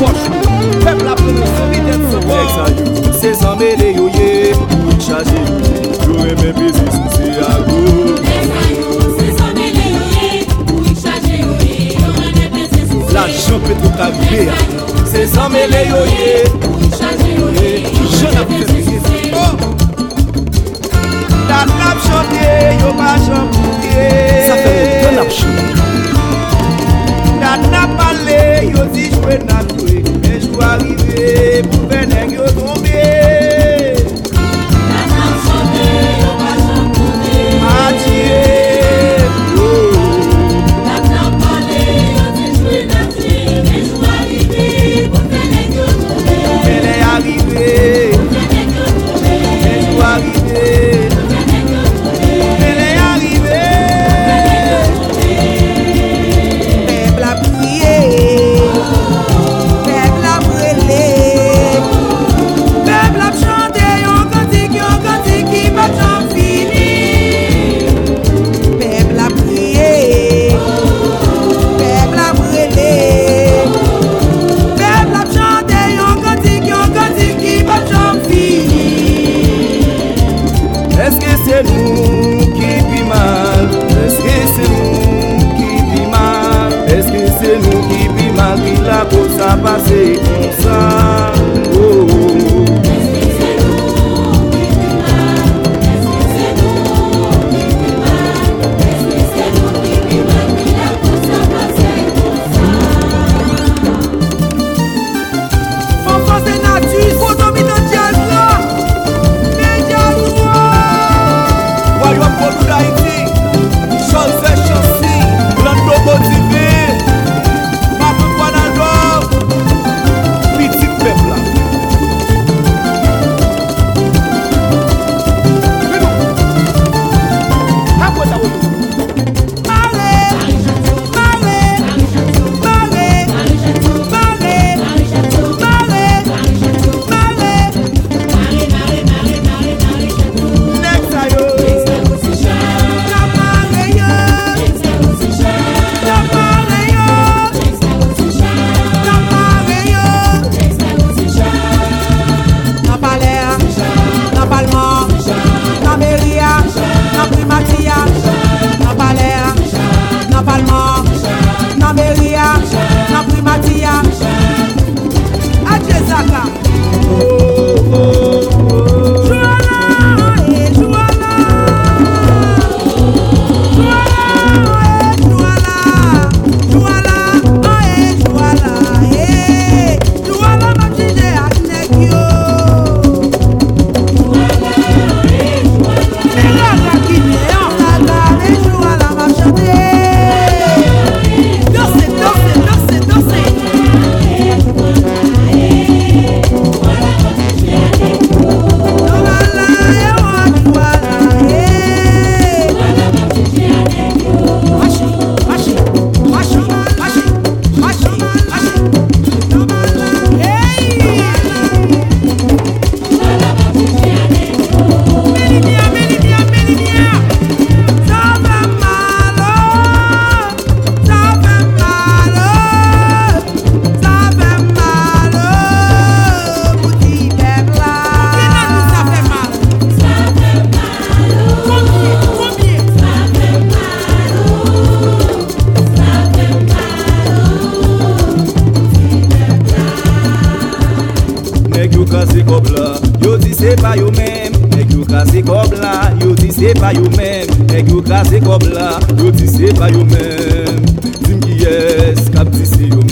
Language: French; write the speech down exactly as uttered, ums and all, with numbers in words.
poche. Peuple a pris son bidette de savoir. C'est sans mêler yo yé, pour charger yo. Yo aime baiser sous ses agos. C'est sans mêler yo yé, pour charger yo. Yo aime baiser sous ses agos. La jambe tout arrivé. C'est sans mêler yo yé, pour charger yo. Je n'ai pas fait oh. La nappe chantée, yo pas chanté. Ça fait deux nappes chantées. La nappe allée, yo dit jouer n'a joué. Mais je dois arriver pour faire nèg yo tomber. La nappe chantée, yo pas chanté. Adieu. La nappe allée, yo dit jouer n'a joué. Mais je dois arriver pour faire nèg yo tomber. Elle est arrivée. Elle doit arriver. Est-ce que c'est nous qui vit mal? Est-ce que c'est nous qui vit mal? Est-ce que c'est nous qui vit mal? Qui la cause a passé comme ça? Oh, oh. Yo dis c'est pas yo même, nèg yo cassé comme là. Yo dis c'est pas yo même, nèg yo cassé comme là. Yo dis c'est pas yo même. Dis qui est, cap dis c'est yo même.